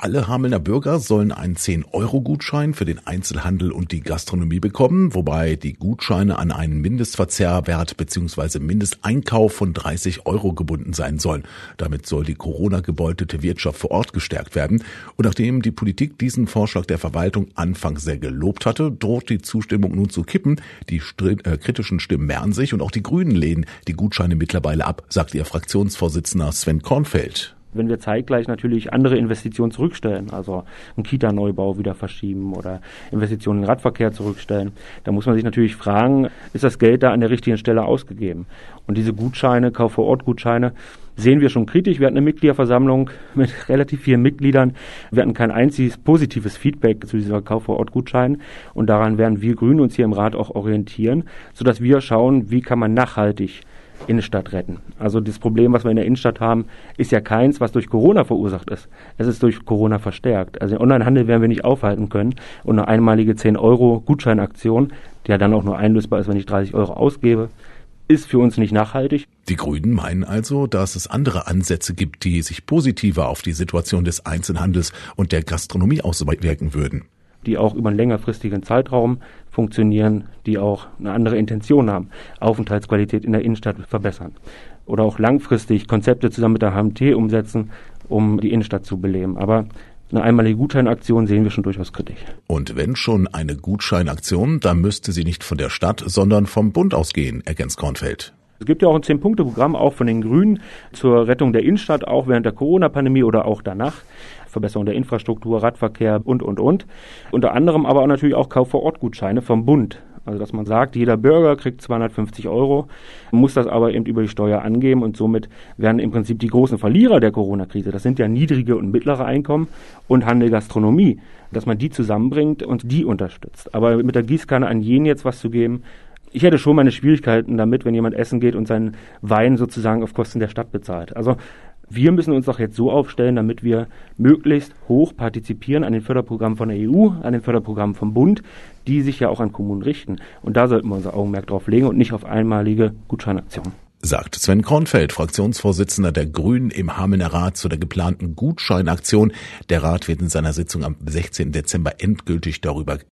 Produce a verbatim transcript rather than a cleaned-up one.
Alle Hamelner Bürger sollen einen zehn Euro Gutschein für den Einzelhandel und die Gastronomie bekommen, wobei die Gutscheine an einen Mindestverzehrwert bzw. Mindesteinkauf von dreißig Euro gebunden sein sollen. Damit soll die Corona-gebeutelte Wirtschaft vor Ort gestärkt werden. Und nachdem die Politik diesen Vorschlag der Verwaltung anfangs sehr gelobt hatte, droht die Zustimmung nun zu kippen. Die str- äh, kritischen Stimmen mehren sich und auch die Grünen lehnen die Gutscheine mittlerweile ab, sagt ihr Fraktionsvorsitzender Sven Kornfeld. Wenn wir zeitgleich natürlich andere Investitionen zurückstellen, also einen Kita-Neubau wieder verschieben oder Investitionen in den Radverkehr zurückstellen, dann muss man sich natürlich fragen, ist das Geld da an der richtigen Stelle ausgegeben? Und diese Gutscheine, Kauf-vor-Ort-Gutscheine, sehen wir schon kritisch. Wir hatten eine Mitgliederversammlung mit relativ vielen Mitgliedern. Wir hatten kein einziges positives Feedback zu dieser Kauf-vor-Ort-Gutschein. Und daran werden wir Grüne uns hier im Rat auch orientieren, sodass wir schauen, wie kann man nachhaltig Innenstadt retten. Also das Problem, was wir in der Innenstadt haben, ist ja keins, was durch Corona verursacht ist. Es ist durch Corona verstärkt. Also den Onlinehandel werden wir nicht aufhalten können. Und eine einmalige zehn Euro Gutscheinaktion, die ja dann auch nur einlösbar ist, wenn ich dreißig Euro ausgebe, ist für uns nicht nachhaltig. Die Grünen meinen also, dass es andere Ansätze gibt, die sich positiver auf die Situation des Einzelhandels und der Gastronomie auswirken würden. Die auch über einen längerfristigen Zeitraum funktionieren, die auch eine andere Intention haben, Aufenthaltsqualität in der Innenstadt verbessern. Oder auch langfristig Konzepte zusammen mit der H M T umsetzen, um die Innenstadt zu beleben. Aber eine einmalige Gutscheinaktion sehen wir schon durchaus kritisch. Und wenn schon eine Gutscheinaktion, dann müsste sie nicht von der Stadt, sondern vom Bund ausgehen, ergänzt Kornfeld. Es gibt ja auch ein zehn-Punkte-Programm, auch von den Grünen, zur Rettung der Innenstadt, auch während der Corona-Pandemie oder auch danach. Verbesserung der Infrastruktur, Radverkehr und, und, und. Unter anderem aber auch natürlich auch Kauf-vor-Ort-Gutscheine vom Bund. Also dass man sagt, jeder Bürger kriegt zweihundertfünfzig Euro, muss das aber eben über die Steuer angeben und somit werden im Prinzip die großen Verlierer der Corona-Krise, das sind ja niedrige und mittlere Einkommen und Handel, Gastronomie, dass man die zusammenbringt und die unterstützt. Aber mit der Gießkanne an jeden jetzt was zu geben, ich hätte schon meine Schwierigkeiten damit, wenn jemand essen geht und seinen Wein sozusagen auf Kosten der Stadt bezahlt. Also wir müssen uns doch jetzt so aufstellen, damit wir möglichst hoch partizipieren an den Förderprogrammen von der E U, an den Förderprogrammen vom Bund, die sich ja auch an Kommunen richten. Und da sollten wir unser Augenmerk drauf legen und nicht auf einmalige Gutscheinaktionen. Sagt Sven Kornfeld, Fraktionsvorsitzender der Grünen im Hamelner Rat zu der geplanten Gutscheinaktion. Der Rat wird in seiner Sitzung am sechzehnten Dezember endgültig darüber